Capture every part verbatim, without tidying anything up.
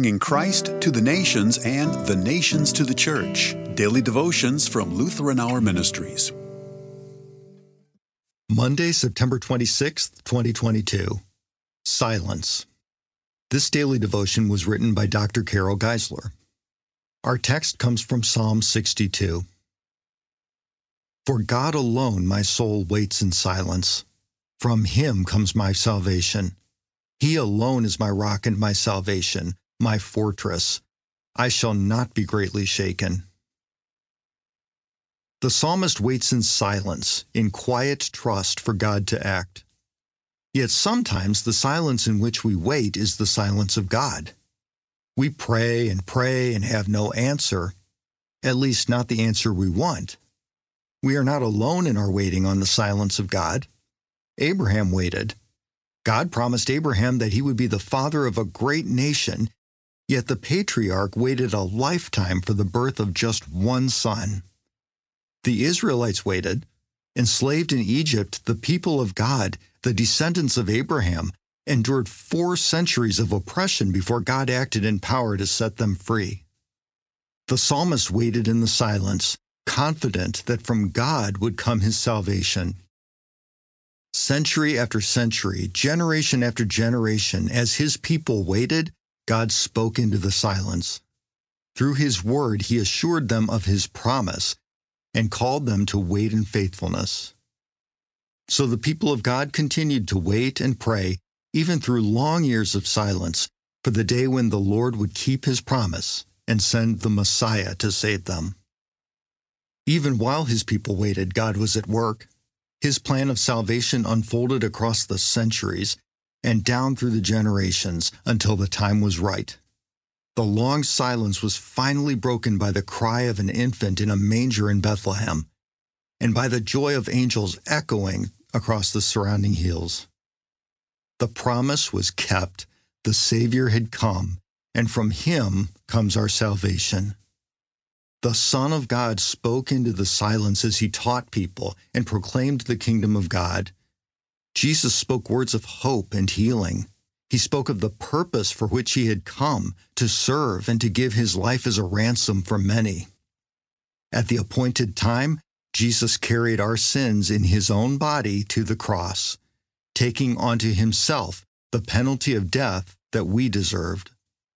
bringing Christ to the nations and the nations to the church. Daily devotions from Lutheran Hour Ministries. Monday, September twenty-sixth, twenty twenty-two. Silence. This daily devotion was written by Doctor Carol Geisler. Our text comes from Psalm sixty-two. For God alone my soul waits in silence. From Him comes my salvation. He alone is my rock and my salvation, my fortress. I shall not be greatly shaken. The psalmist waits in silence, in quiet trust for God to act. Yet sometimes the silence in which we wait is the silence of God. We pray and pray and have no answer, at least not the answer we want. We are not alone in our waiting on the silence of God. Abraham waited. God promised Abraham that he would be the father of a great nation, yet the patriarch waited a lifetime for the birth of just one son. The Israelites waited. Enslaved in Egypt, the people of God, the descendants of Abraham, endured four centuries of oppression before God acted in power to set them free. The psalmist waited in the silence, confident that from God would come his salvation. Century after century, generation after generation, as his people waited, God spoke into the silence. Through his word, he assured them of his promise and called them to wait in faithfulness. So the people of God continued to wait and pray, even through long years of silence, for the day when the Lord would keep his promise and send the Messiah to save them. Even while his people waited, God was at work. His plan of salvation unfolded across the centuries and down through the generations until the time was right. The long silence was finally broken by the cry of an infant in a manger in Bethlehem, and by the joy of angels echoing across the surrounding hills. The promise was kept, the Savior had come, and from him comes our salvation. The Son of God spoke into the silence as he taught people and proclaimed the kingdom of God. Jesus spoke words of hope and healing. He spoke of the purpose for which he had come, to serve and to give his life as a ransom for many. At the appointed time, Jesus carried our sins in his own body to the cross, taking onto himself the penalty of death that we deserved.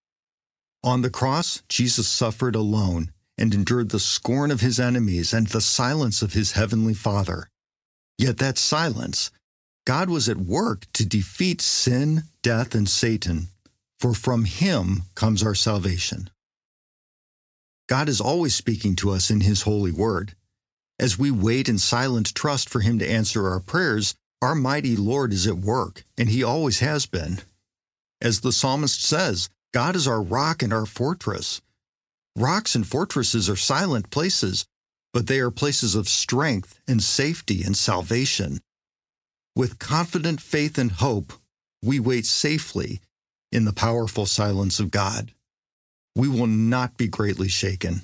On the cross, Jesus suffered alone and endured the scorn of his enemies and the silence of his heavenly Father. Yet that silence, God was at work to defeat sin, death, and Satan, for from him comes our salvation. God is always speaking to us in his holy word. As we wait in silent trust for him to answer our prayers, our mighty Lord is at work, and he always has been. As the psalmist says, God is our rock and our fortress. Rocks and fortresses are silent places, but they are places of strength and safety and salvation. With confident faith and hope, we wait safely in the powerful silence of God. We will not be greatly shaken.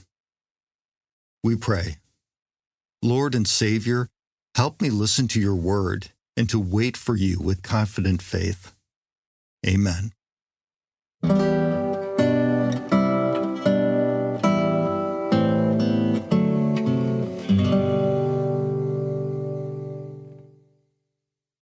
We pray, Lord and Savior, help me listen to your word and to wait for you with confident faith. Amen.